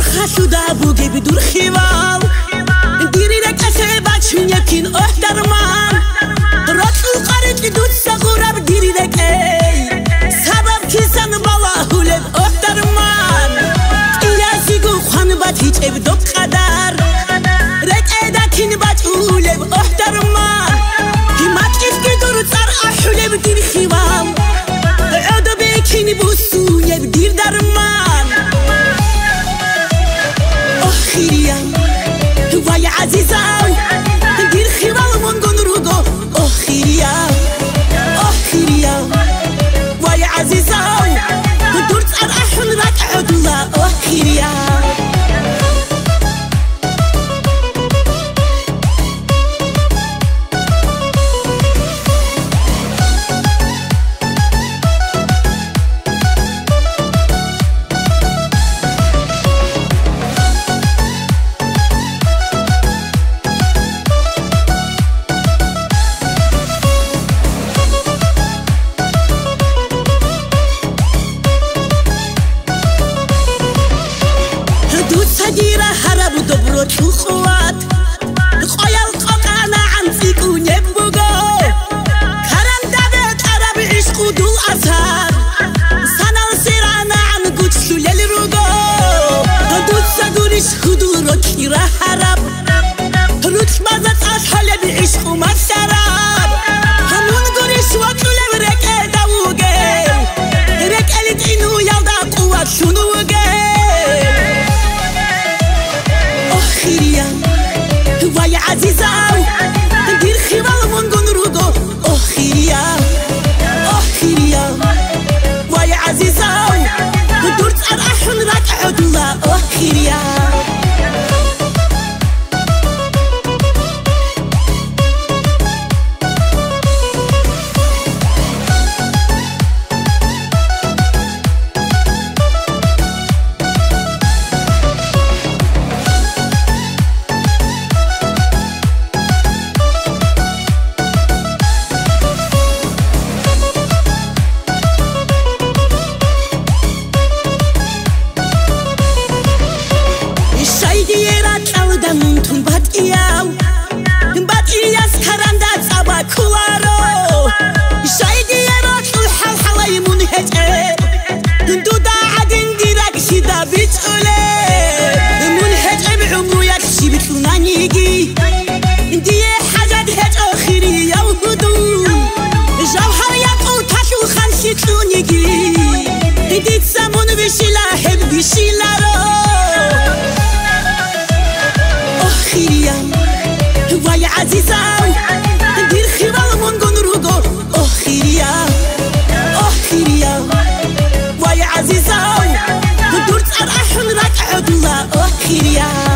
خشوده بوگی بدور خیوال دیری رکسه بچون یکین احترمان راتو قرد دود سغورب دیری رکه سبب کسان بالا هولب احترمان ایازیگو خوان بات هیچ ابدو قدر رکه دکین بات هولب احترمان همت افکی دور تر احولب دیر خیوال عدو بیکین بوسو یب دیر درمان خيريا ويا عزيزة ندير خيرا ونقول روقو خيريا خيريا ويا عزيزة ندورت أرحم راك عدولا خيريا سجيرة هرب دبرو تخوات خيال قطعنا عن سيكو نبوغو كرم دابت عرب عشقو دو أسهر سنة سيرانا عن قد شلل روغو دوت سدورش خدورو كيرا هرب روت مازت أسهل بعشقو مسرب همون قرش وطلب رك داوغي رك قلت إنو يلدا قوات شنوغي خيريا ويا عزيزة ندير خيرا ونقول روقو خيريا خيريا ويا عزيزة ندورت أرحم راك عدولا خيريا كوارو شايدي راطل حلحلي منهجة دودة عدن ديراك شدا بتقولي منهجة بعموياك شي بتلنانيجي دي حاجة دهج آخري يا وهدو جوهر يقو تاشو خانشي تلونيجي دي تسامون بشيلا هب بشيلا رو خيريا ويا عزيزة ندير خيرا ونقول روقو خيريا خيريا ويا عزيزة ندورت أرحم راك عدولا خيريا